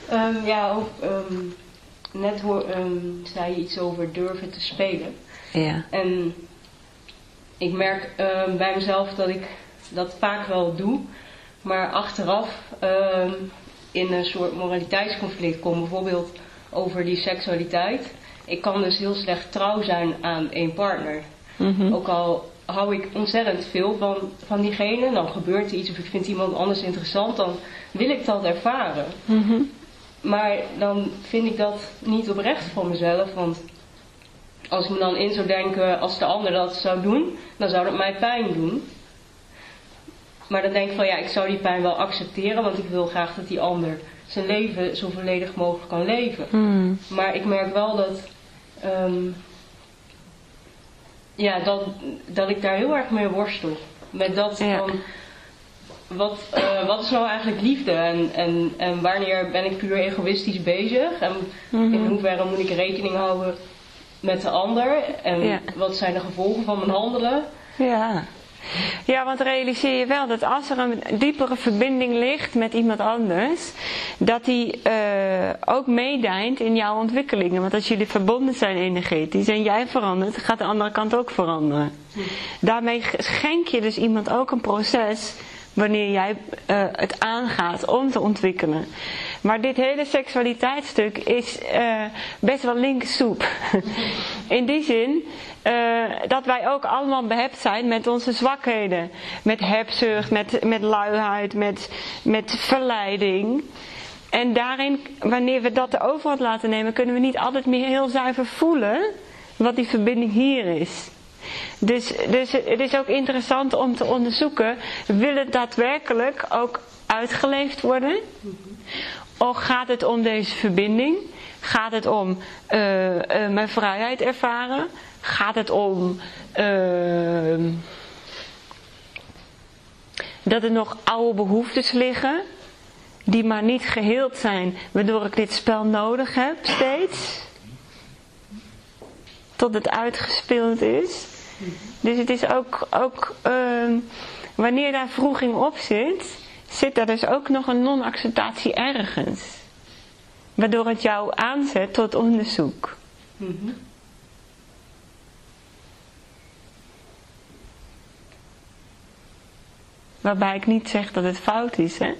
Net zei je iets over durven te spelen. Ja. En ik merk bij mezelf dat ik dat vaak wel doe, maar achteraf in een soort moraliteitsconflict kom, bijvoorbeeld over die seksualiteit. Ik kan dus heel slecht trouw zijn aan één partner. Mm-hmm. Ook al hou ik ontzettend veel van diegene, dan gebeurt er iets of ik vind iemand anders interessant, dan wil ik dat ervaren. Mm-hmm. Maar dan vind ik dat niet oprecht voor mezelf, want als ik me dan in zou denken, als de ander dat zou doen, dan zou dat mij pijn doen. Maar dan denk ik van ja, ik zou die pijn wel accepteren, want ik wil graag dat die ander zijn leven zo volledig mogelijk kan leven. Mm. Maar ik merk wel dat ik daar heel erg mee worstel. Met dat van, wat is nou eigenlijk liefde en wanneer ben ik puur egoïstisch bezig en in hoeverre moet ik rekening houden met de ander en wat zijn de gevolgen van mijn handelen. Ja, want realiseer je wel dat als er een diepere verbinding ligt met iemand anders, dat die ook meedijnt in jouw ontwikkelingen. Want als jullie verbonden zijn energetisch en jij verandert, gaat de andere kant ook veranderen. Daarmee schenk je dus iemand ook een proces wanneer jij het aangaat om te ontwikkelen. Maar dit hele seksualiteitsstuk is best wel linkersoep. In die zin dat wij ook allemaal behept zijn met onze zwakheden. Met hebzucht, met luiheid, met verleiding. En daarin, wanneer we dat de overhand laten nemen, kunnen we niet altijd meer heel zuiver voelen wat die verbinding hier is. Dus het is ook interessant om te onderzoeken, wil het daadwerkelijk ook uitgeleefd worden? Of gaat het om deze verbinding? Gaat het om mijn vrijheid ervaren? Gaat het om dat er nog oude behoeftes liggen die maar niet geheeld zijn, waardoor ik dit spel nodig heb steeds? Tot het uitgespeeld is. Dus het is ook wanneer daar wroeging op zit daar dus ook nog een non-acceptatie ergens. Waardoor het jou aanzet tot onderzoek. Waarbij ik niet zeg dat het fout is, hè.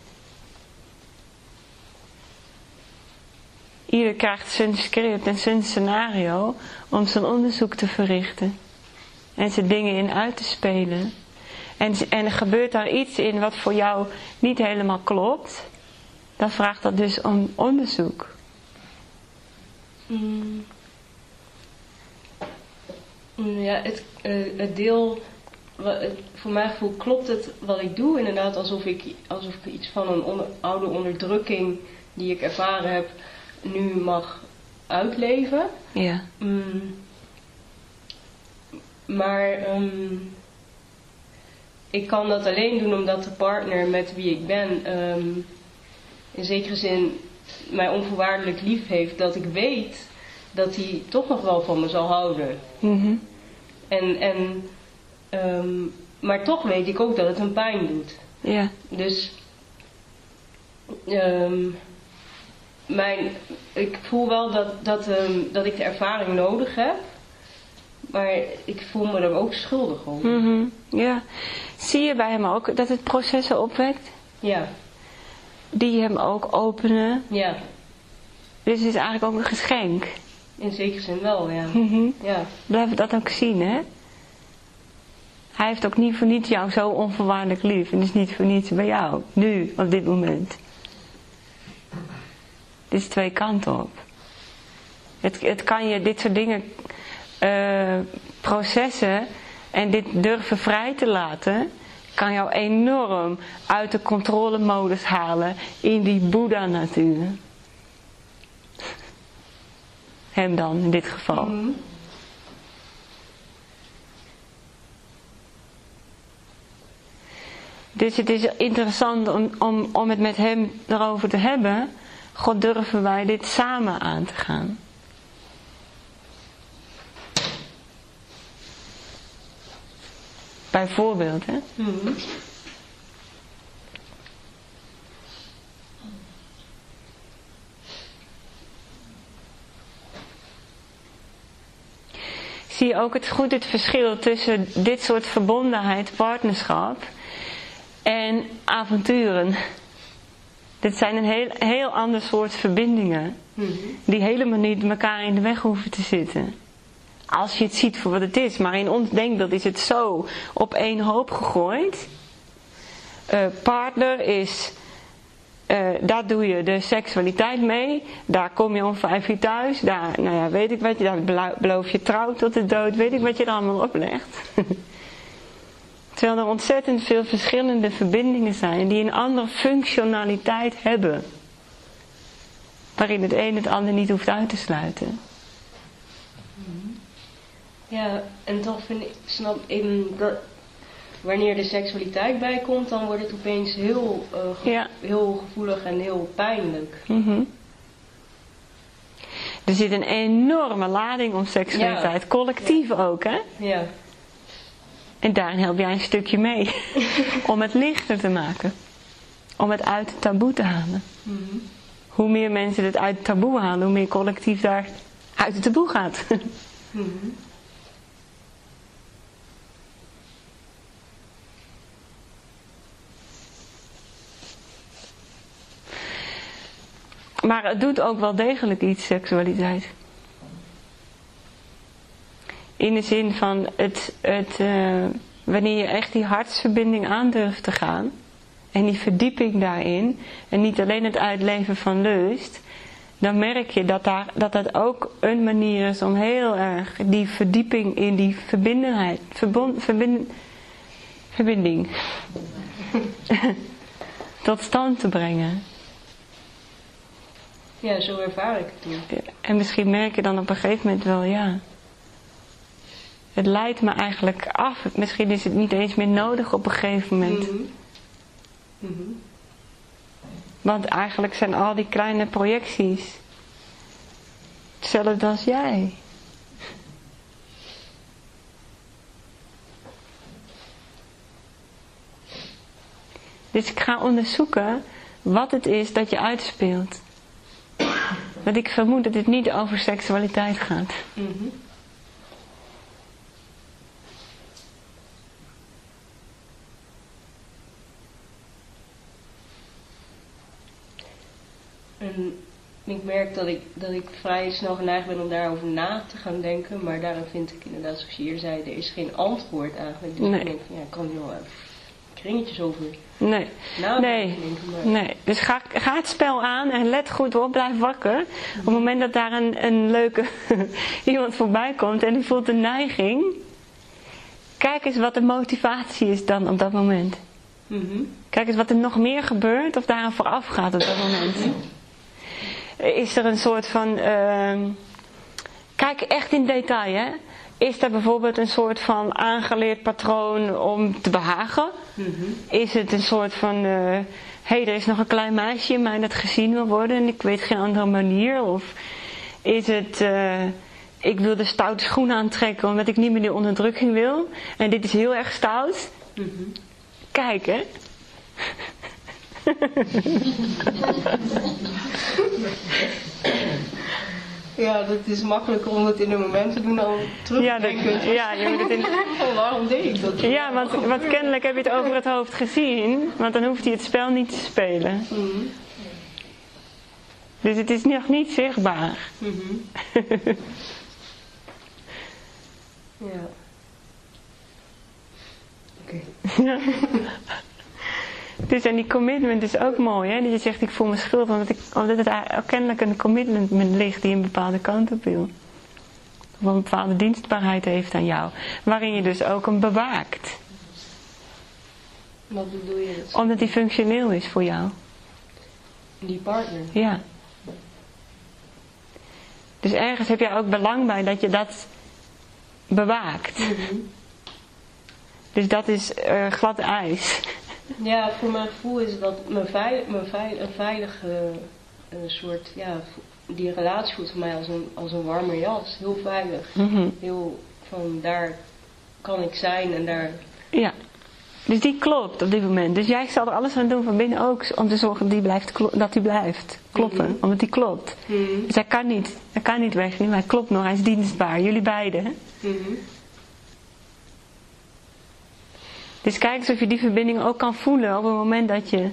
Ieder krijgt zijn script en zijn scenario om zijn onderzoek te verrichten. En zijn dingen in uit te spelen. En er gebeurt daar iets in wat voor jou niet helemaal klopt. Dan vraagt dat dus om onderzoek. Ja, het deel, voor mijn gevoel klopt het wat ik doe. Inderdaad alsof ik iets van een oude onderdrukking die ik ervaren heb nu mag uitleven. Ja. Maar ik kan dat alleen doen omdat de partner met wie ik ben in zekere zin mij onvoorwaardelijk lief heeft, dat ik weet dat hij toch nog wel van me zal houden. Maar toch weet ik ook dat het hem pijn doet. Ja. Dus ik voel wel dat ik de ervaring nodig heb. Maar ik voel me er ook schuldig over. Ja. Zie je bij hem ook dat het processen opwekt? Ja. Die hem ook openen? Ja. Dus het is eigenlijk ook een geschenk? In zekere zin wel, ja. Ja. Blijf dat ook zien, hè? Hij heeft ook niet voor niets jou zo onvoorwaardelijk lief. En is niet voor niets bij jou. Nu, op dit moment. Dit is twee kanten op. Het kan je dit soort dingen processen en dit durven vrij te laten, kan jou enorm uit de controlemodus halen in die Boeddha-natuur. Hem dan, in dit geval. Dus het is interessant om het met hem erover te hebben. God, durven wij dit samen aan te gaan? Bijvoorbeeld, hè? zie je ook het verschil tussen dit soort verbondenheid, partnerschap en avonturen. Dit zijn een heel ander soort verbindingen. Die helemaal niet elkaar in de weg hoeven te zitten. Als je het ziet voor wat het is. Maar in ons denkbeeld is het zo op één hoop gegooid. Partner is... daar doe je de seksualiteit mee. Daar kom je om 5 uur thuis. Daar, nou ja, weet ik wat je... Daar beloof je trouw tot de dood. Weet ik wat je er allemaal oplegt. Terwijl er ontzettend veel verschillende verbindingen zijn. Die een andere functionaliteit hebben. Waarin het een het ander niet hoeft uit te sluiten. Ja, en toch snap ik dat wanneer de seksualiteit bij komt, dan wordt het opeens heel gevoelig en heel pijnlijk. Er zit een enorme lading om seksualiteit, collectief ook, hè? Ja. En daarin help jij een stukje mee. Om het lichter te maken. Om het uit het taboe te halen. Hoe meer mensen het uit het taboe halen, hoe meer collectief daar uit het taboe gaat. Maar het doet ook wel degelijk iets, seksualiteit. In de zin van wanneer je echt die hartsverbinding aan durft te gaan. En die verdieping daarin. En niet alleen het uitleven van lust. Dan merk je dat ook een manier is om heel erg die verdieping in die verbinding tot stand te brengen. Ja, zo ervaar ik het toen. En misschien merk je dan op een gegeven moment wel, ja. Het leidt me eigenlijk af. Misschien is het niet eens meer nodig op een gegeven moment. Want eigenlijk zijn al die kleine projecties hetzelfde als jij. Dus ik ga onderzoeken wat het is dat je uitspeelt. Want ik vermoed dat het niet over seksualiteit gaat. En ik merk dat ik vrij snel geneigd ben om daarover na te gaan denken. Maar daarom vind ik inderdaad, zoals je hier zei, er is geen antwoord eigenlijk. Dus nee. Ik denk van, ja, ik kan hier wel even kringetjes over Nee. Dus ga het spel aan en let goed op, blijf wakker. Op het moment dat daar een leuke iemand voorbij komt en die voelt een neiging. Kijk eens wat de motivatie is dan op dat moment. Kijk eens wat er nog meer gebeurt of daaraan vooraf gaat op dat moment. Is er een soort van... kijk echt in detail, hè. Is er bijvoorbeeld een soort van aangeleerd patroon om te behagen? Is het een soort van... er is nog een klein meisje in mij dat gezien wil worden en ik weet geen andere manier. Of is het... ik wil de stoute schoenen aantrekken omdat ik niet meer die onderdrukking wil. En dit is heel erg stout. Kijk, hè. Ja, dat is makkelijker om het in een moment te doen dan terug te denken. Je moet het in... Waarom deed ik dat? Ja, want kennelijk heb je het over het hoofd gezien. Want dan hoeft hij het spel niet te spelen. Dus het is nog niet zichtbaar. Ja. Oké. Dus en die commitment is ook mooi, hè? Dat je zegt, ik voel me schuldig, omdat het kennelijk een commitment ligt die een bepaalde kant op wil. Of een bepaalde dienstbaarheid heeft aan jou. Waarin je dus ook hem bewaakt. Wat bedoel je? Omdat die functioneel is voor jou. Die partner? Ja. Dus ergens heb jij ook belang bij dat je dat bewaakt. Dus dat is glad ijs. Ja, voor mijn gevoel is dat een veilige soort, ja, die relatie voelt voor mij als een warme jas. Heel veilig. Heel van, daar kan ik zijn en daar... Ja. Dus die klopt op dit moment. Dus jij zal er alles aan doen van binnen ook om te zorgen dat die blijft kloppen. Omdat die klopt. Dus hij kan niet weg, maar hij klopt nog, hij is dienstbaar. Jullie beiden. Hè? Dus kijk eens of je die verbinding ook kan voelen op het moment dat je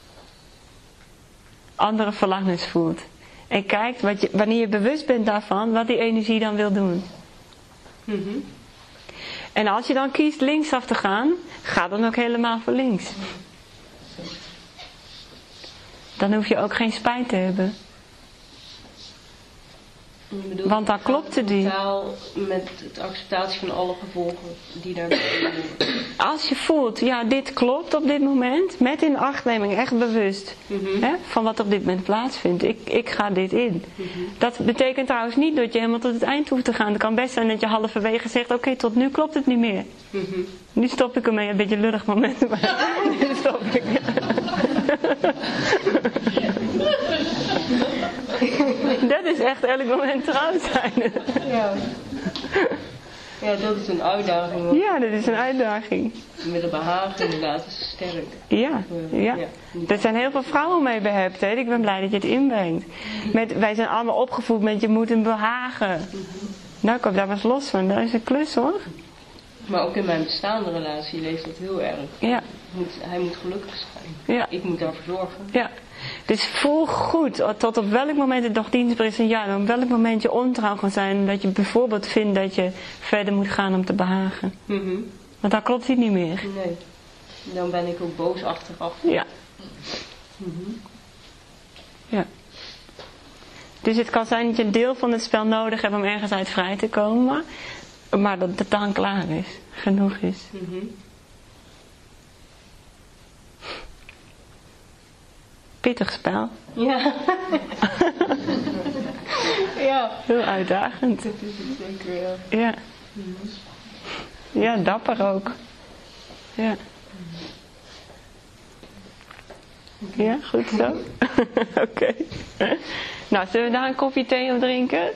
andere verlangens voelt. En kijk wanneer je bewust bent daarvan, wat die energie dan wil doen. En als je dan kiest linksaf te gaan, ga dan ook helemaal voor links. Dan hoef je ook geen spijt te hebben. Want dan klopte die. Met de acceptatie van alle gevolgen die daarbij horen. Als je voelt, ja, dit klopt op dit moment, met inachtneming, echt bewust hè, van wat op dit moment plaatsvindt. Ik ga dit in. Dat betekent trouwens niet dat je helemaal tot het eind hoeft te gaan. Het kan best zijn dat je halverwege zegt, oké, tot nu klopt het niet meer. Nu stop ik ermee, een beetje een lullig moment, maar nu stop ik. Dat is echt elk moment trouw zijn. Ja, dat is een uitdaging. Hoor. Ja, dat is een uitdaging. Met een behagen inderdaad, is sterk. Ja. Er zijn heel veel vrouwen mee behept. Hè? Ik ben blij dat je het inbrengt. Wij zijn allemaal opgevoed met je moet een behagen. Nou, ik kom daar was los van. Dat is een klus hoor. Maar ook in mijn bestaande relatie leeft dat heel erg. Ja. Hij moet gelukkig zijn. Ja. Ik moet daarvoor zorgen. Ja. Dus voel goed tot op welk moment het nog dienstbaar is en ja, op welk moment je ontrouw kan zijn. Dat je bijvoorbeeld vindt dat je verder moet gaan om te behagen. Want dan klopt het niet meer. Nee. Dan ben ik ook boos achteraf. Ja. Ja. Dus het kan zijn dat je een deel van het spel nodig hebt om ergens uit vrij te komen. Maar dat het dan klaar is. Genoeg is. Pittig spel. Ja. Ja. Heel uitdagend. Dat is het zeker, ja. Ja. Ja, dapper ook. Ja. Ja, goed zo. Oké. Nou, zullen we daar een kopje thee op drinken?